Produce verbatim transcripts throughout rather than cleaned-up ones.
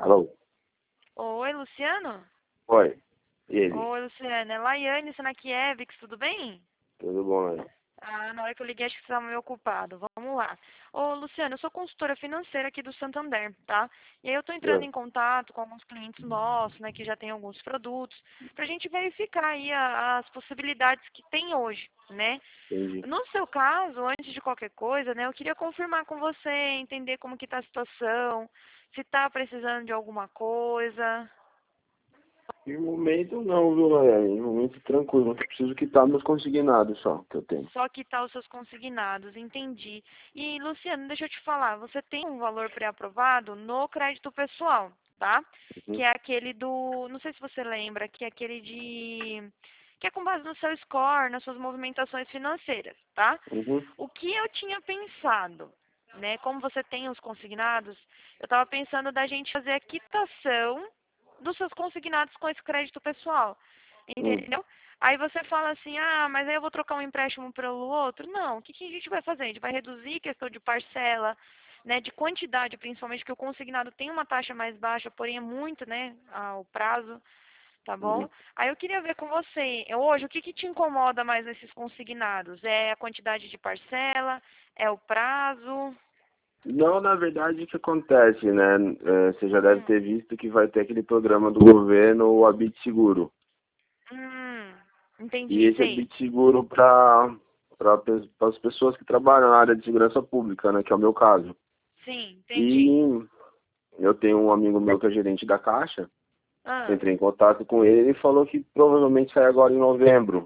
Alô? Oi, Luciano? Oi. E ele? Oi, Luciano. É Laiane Sanakiewicz, tudo bem? Tudo bom, né? Ah, na hora que eu liguei acho que você estava meio ocupado. Vamos lá. Ô, Luciano, eu sou consultora financeira aqui do Santander, tá? E aí eu estou entrando Eu, em contato com alguns clientes nossos, né, que já têm alguns produtos, para a gente verificar aí a- as possibilidades que tem hoje, né? entendi. No seu caso, antes de qualquer coisa, né, eu queria confirmar com você, entender como que tá a situação, se está precisando de alguma coisa. No momento não, viu, Ryan? No momento tranquilo. Eu preciso quitar meus consignados só, que eu tenho. Só quitar os seus consignados, entendi. E, Luciano, deixa eu te falar, você tem um valor pré-aprovado no crédito pessoal, tá? Que Uhum. é aquele do, não sei se você lembra, que é aquele de, que é com base no seu score, nas suas movimentações financeiras, tá? Uhum. O que eu tinha pensado, né, como você tem os consignados, eu estava pensando da gente fazer a quitação dos seus consignados com esse crédito pessoal, Hum. entendeu? Aí você fala assim, ah, mas aí eu vou trocar um empréstimo pelo outro. Não, o que, que a gente vai fazer? A gente vai reduzir questão de parcela, né, de quantidade, principalmente, que o consignado tem uma taxa mais baixa, porém é muito, né, ah, o prazo, tá Uhum. bom? Aí eu queria ver com você, hoje, o que, que te incomoda mais nesses consignados? É a quantidade de parcela? É o prazo? Não, na verdade, o que acontece, né? É, você já deve Hum, ter visto que vai ter aquele programa do governo, o Habite Seguro. hum, E entendi, esse sei. Habite Seguro para para as pessoas que trabalham na área de segurança pública, né? Que é o meu caso. Sim, entendi. E eu tenho um amigo meu que é gerente da Caixa. Ah, Entrei em contato com ele, ele falou que provavelmente sai agora em novembro.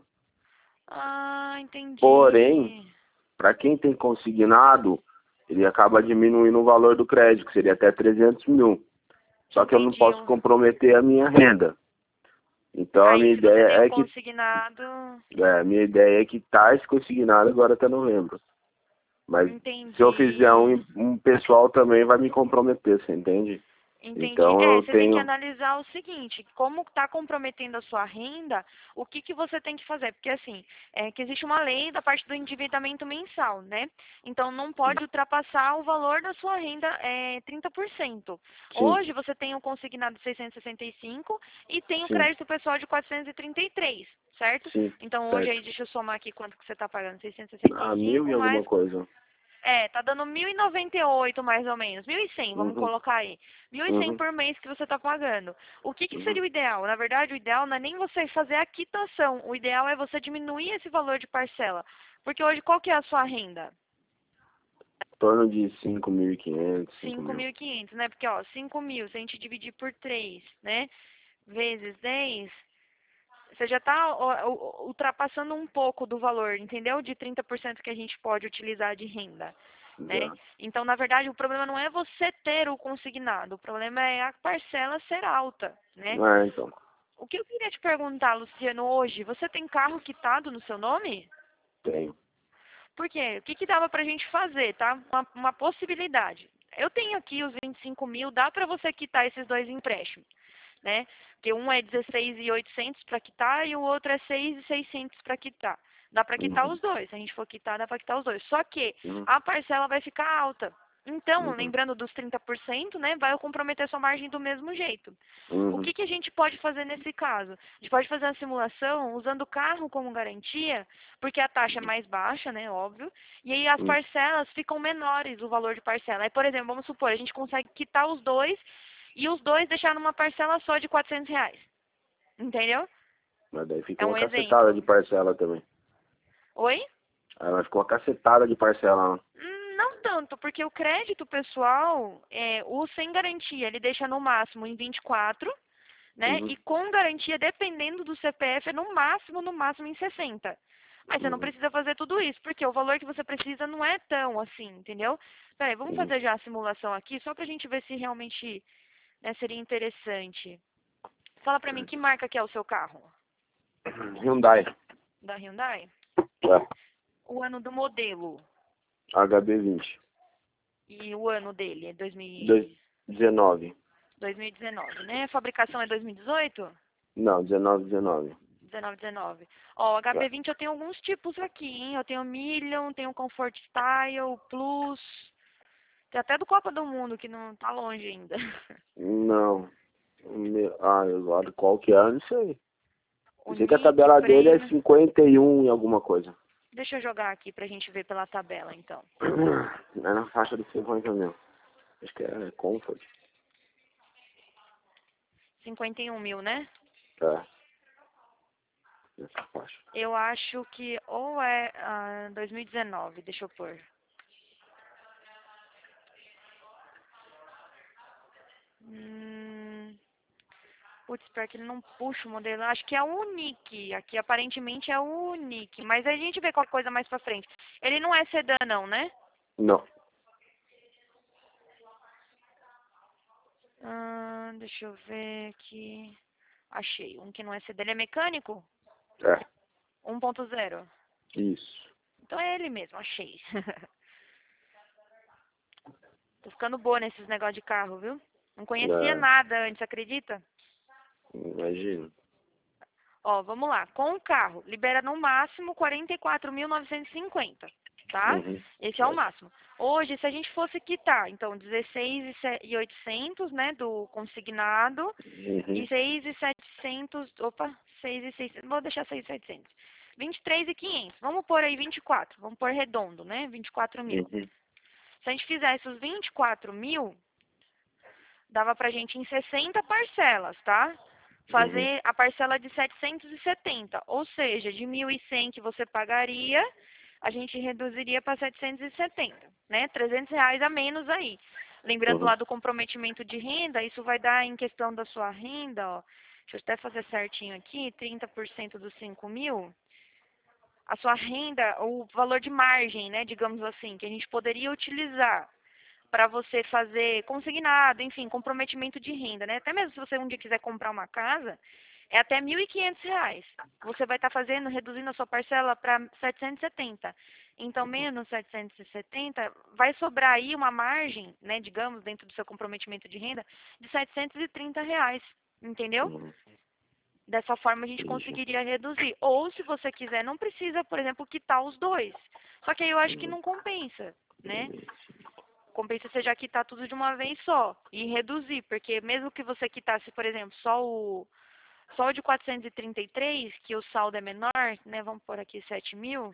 ah, Porém, entendi. para quem tem consignado, ele acaba diminuindo o valor do crédito, que seria até trezentos mil. Só que eu não Entendi. posso comprometer a minha renda. Então a Aí, minha se você tem ideia o é que consignado, é, a minha ideia é que tá esse consignado agora até novembro. Mas se eu fizer entendi. um, um pessoal também vai me comprometer, você entende? Entendi. Então É, eu você tem que tenho. analisar o seguinte, como está comprometendo a sua renda, o que, que você tem que fazer? Porque assim, é que existe uma lei da parte do endividamento mensal, né? Então não pode ultrapassar o valor da sua renda é, trinta por cento. Sim, Hoje você tem o consignado de seiscentos e sessenta e cinco e tem o sim, crédito pessoal de quatrocentos e trinta e três, certo? sim, Então hoje certo. aí deixa eu somar aqui quanto que você está pagando, Ah, mil e seiscentos e sessenta e cinco alguma mais. coisa. É, tá dando mil e noventa e oito mais ou menos. Mil e cem, vamos Uhum, colocar aí. Mil e cem uhum, por mês que você tá pagando. O que que uhum. seria o ideal? Na verdade, o ideal não é nem você fazer a quitação. O ideal é você diminuir esse valor de parcela. Porque hoje, qual que é a sua renda? Em torno de cinco mil e quinhentos, cinco Cinco mil. mil e quinhentos, né? Porque, ó, cinco mil, se a gente dividir por três, né? Vezes dez, você já está ultrapassando um pouco do valor, entendeu? De trinta por cento que a gente pode utilizar de renda, né? Já. Então, na verdade, o problema não é você ter o consignado, o problema é a parcela ser alta, né? Ah, então. O que eu queria te perguntar, Luciano, hoje, você tem carro quitado no seu nome? Tenho. Por quê? O que, que dava pra gente fazer, tá? Uma, uma possibilidade. Eu tenho aqui os vinte e cinco mil, dá pra você quitar esses dois empréstimos, né? Porque um é dezesseis mil e oitocentos para quitar e o outro é seis mil e seiscentos para quitar. Dá para quitar Uhum, os dois. Se a gente for quitar, dá para quitar os dois. Só que uhum, a parcela vai ficar alta. Então, uhum, lembrando dos trinta por cento, né, vai comprometer sua margem do mesmo jeito. O uhum, que, que a gente pode fazer nesse caso? A gente pode fazer a simulação usando o carro como garantia, porque a taxa é mais baixa, né, óbvio, e aí as uhum, parcelas ficam menores, o valor de parcela. Aí, por exemplo, vamos supor, a gente consegue quitar os dois e os dois deixar numa parcela só de quatrocentos reais. Entendeu? Mas daí fica É uma um cacetada exemplo. de parcela também. Oi? Aí vai ficar uma cacetada de parcela, né? Hum, Não tanto, porque o crédito pessoal, é, o sem garantia, ele deixa no máximo em vinte e quatro, né? Uhum, E com garantia, dependendo do C P F, é no máximo, no máximo em sessenta. Mas você não uhum, precisa fazer tudo isso, porque o valor que você precisa não é tão assim, entendeu? Peraí, vamos uhum. fazer já a simulação aqui, só pra gente ver se realmente, né, seria interessante. Fala pra mim, que marca que é o seu carro? Hyundai. Da Hyundai? É. O ano do modelo H B vinte. e o ano dele é dois mil, Dois- e- dezenove. dois mil e dezenove, né? A fabricação é dois mil e dezoito? Não, dezenove, dezenove. dezenove, dezenove. Ó, o É. H B vinte eu tenho alguns tipos aqui, hein? Eu tenho Million, tenho Comfort Style, Plus, Tem até do Copa do Mundo, que não tá longe ainda. Não. Me- Ah, agora qual que é? Não sei. O Eu sei que a Nick tabela dele é Frame. cinquenta e um e alguma coisa. Deixa eu jogar aqui pra gente ver pela tabela, então. É na faixa dos cinquenta mil. Acho que é Comfort. cinquenta e um mil, né? É. Nessa faixa. Eu acho que ou é ah, dois mil e dezenove, deixa eu pôr. Hum, putz, pior que ele não puxa o modelo. Acho que é o Unique. Aqui aparentemente é o Unique. Mas a gente vê qualquer coisa mais pra frente. Ele não é sedã, não, né? Não. Ah, deixa eu ver aqui. Achei. Um que não é sedã. Ele é mecânico? É. um ponto zero. Isso. Então é ele mesmo, achei. Tô ficando boa nesses negócios de carro, viu? Não conhecia É. nada antes, acredita? Imagino. Ó, vamos lá. Com o carro, libera no máximo quarenta e quatro mil novecentos e cinquenta, tá? Uhum. Esse é o máximo. Hoje, se a gente fosse quitar, então, dezesseis mil e oitocentos, né, do consignado, Uhum. e seis mil e setecentos, opa, seis mil e seiscentos, vou deixar seis mil e setecentos. vinte e três mil e quinhentos, vamos pôr aí vinte e quatro, vamos pôr redondo, né, vinte e quatro mil. Uhum. Se a gente fizesse os vinte e quatro mil, dava pra gente em sessenta parcelas, tá? Uhum. Fazer a parcela de setecentos e setenta, ou seja, de mil e cem que você pagaria, a gente reduziria para setecentos e setenta, né? trezentos reais a menos aí. Lembrando Uhum. lá do comprometimento de renda, isso vai dar em questão da sua renda, ó. Deixa eu até fazer certinho aqui, trinta por cento dos cinco mil. A sua renda, o valor de margem, né, digamos assim, que a gente poderia utilizar para você fazer consignado, enfim, comprometimento de renda, né? Até mesmo se você um dia quiser comprar uma casa, é até mil e quinhentos reais. Você vai estar fazendo, reduzindo a sua parcela para setecentos e setenta. Então, menos setecentos e setenta, vai sobrar aí uma margem, né, digamos, dentro do seu comprometimento de renda, de setecentos e trinta reais, entendeu? Uhum. Dessa forma a gente Entendi. conseguiria reduzir. Ou, se você quiser, não precisa, por exemplo, quitar os dois. Só que aí eu acho que Uhum. não compensa, né? Compensa você já quitar tudo de uma vez só e reduzir, porque mesmo que você quitasse, por exemplo, só o só o de quatrocentos e trinta e três, que o saldo é menor, né? Vamos pôr aqui sete mil.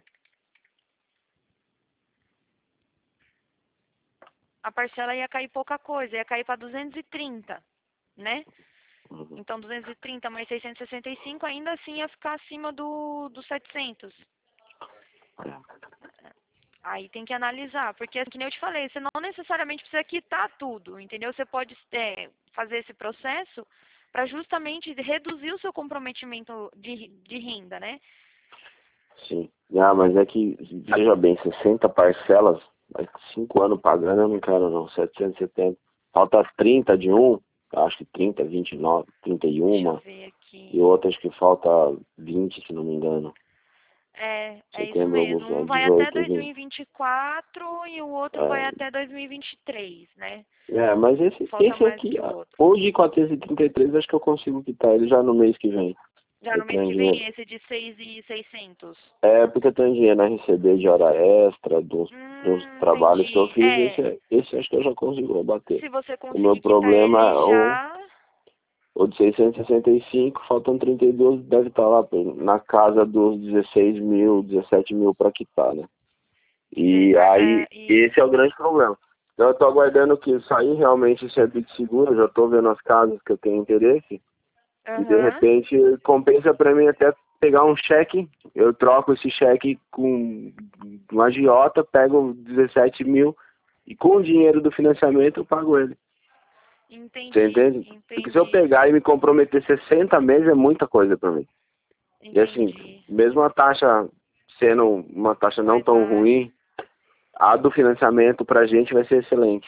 A parcela ia cair pouca coisa, ia cair para duzentos e trinta, né? Uhum. Então duzentos e trinta mais seiscentos e sessenta e cinco ainda assim ia ficar acima do dos setecentos. Aí tem que analisar, porque assim, que nem eu te falei, você não necessariamente precisa quitar tudo, entendeu? Você pode é, fazer esse processo para justamente reduzir o seu comprometimento de, de renda, né? Sim. Ah, mas é que, veja bem, sessenta parcelas, mas cinco anos pagando eu não quero não, setecentos e setenta. Falta trinta de um, acho que trinta, vinte e nove, trinta e Deixa eu um, ver e aqui. outras que falta vinte, se não me engano. É, é isso Setembro, mesmo. agosto, Um é vai até dezoito, vinte. dois mil e vinte e quatro e o outro vai até dois mil e vinte e três, né? É, é, mas esse, Falta esse mais aqui, que o ah, outro. o de quatrocentos e trinta e três, acho que eu consigo quitar ele já no mês que vem. Já Eu no mês tenho que dinheiro. vem, esse de seis mil e seiscentos. É, porque eu tenho dinheiro a receber de hora extra, dos, dos Hum, trabalhos que eu entendi. fiz, É, esse, esse acho que eu já consigo bater. se você O meu conseguir quitar problema ele é o, já, o de seiscentos e sessenta e cinco, faltam trinta e dois, deve estar lá na casa dos dezesseis mil, dezessete mil para quitar, né? de- E é, aí, é, esse é o isso. grande problema. Então eu estou aguardando que sair realmente esse serviço seguro, eu já estou vendo as casas que eu tenho interesse, e de Aham. repente compensa para mim até pegar um cheque, eu troco esse cheque com um agiota, pego dezessete mil e com o dinheiro do financiamento eu pago ele. Você Entendi, entende? Porque se eu entendi, pegar e me comprometer sessenta meses é muita coisa para mim. E assim, entendi. mesmo a taxa sendo uma taxa não Mais tão baixa. ruim, a do financiamento pra gente vai ser excelente.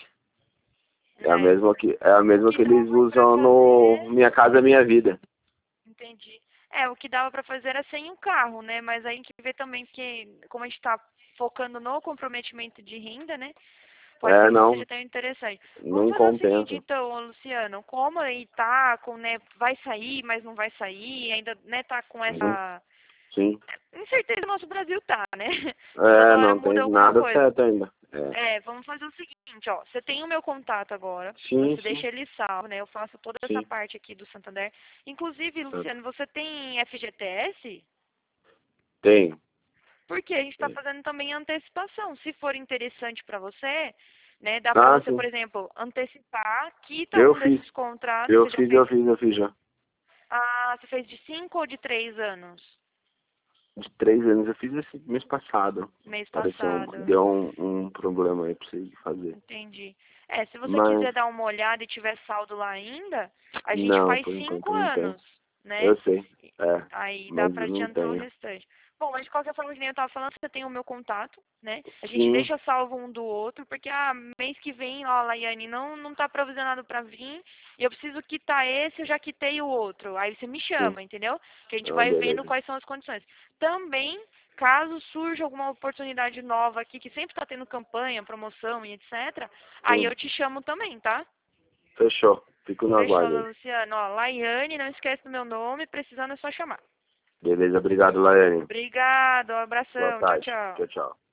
É a É. mesma que, é a O mesma que que eles dava pra usam no fazer, Minha Casa Minha Vida. entendi. É, o que dava pra fazer era sem o carro, né? Mas aí a gente vê também que, como a gente tá focando no comprometimento de renda, né? Pode ser É, que não seja não, tão interessante. Vamos não fazer o seguinte, compensa. então, ô, Luciano, como aí tá com, né, vai sair, mas não vai sair, ainda, né, tá com Uhum. essa Sim. incerteza, o nosso Brasil tá, né? Que É, toda hora não tem muda alguma nada coisa. certo ainda. É. É, vamos fazer o seguinte, ó. Você tem o meu contato agora. Sim, Você sim. deixa ele salvo, né? Eu faço toda Sim. essa parte aqui do Santander. Inclusive, Luciano, você tem F G T S? Tenho. Porque a gente está Tenho. fazendo também antecipação. Se for interessante para você, né? Dá para Ah, você, por sim. exemplo, antecipar, quita Eu um fiz. desses contratos. Eu Você já fiz, eu fez? fiz, eu fiz já. Ah, você fez de cinco ou de três anos? De três anos eu fiz esse mês passado. Mês Pareceu um, passado. deu um, um problema aí pra você fazer. Entendi. É, se você Mas quiser dar uma olhada e tiver saldo lá ainda, a gente não, faz por cinco enquanto não tem. anos, né? Eu sei. É. Aí dá Mas pra eu não adiantar o tenho. restante. Bom, mas de qualquer forma, que nem eu tava falando, você tem o meu contato, né? A gente Sim. deixa salvo um do outro, porque, ah, mês que vem, ó, Laiane, não, não tá provisionado pra vir, e eu preciso quitar esse, eu já quitei o outro. Aí você me Sim. chama, entendeu? Que a gente Ah, vai vendo beleza. quais são as condições. Também, caso surja alguma oportunidade nova aqui, que sempre tá tendo campanha, promoção e etcétera, aí Sim. eu te chamo também, tá? Fechou. Fico no Fechou, aguardo aí. Luciano. Ó, Laiane, não esquece do meu nome, precisando é só chamar. Beleza, obrigado, Laiane. Obrigado, um Boa abração, tchau, tarde. tchau. Tchau, tchau.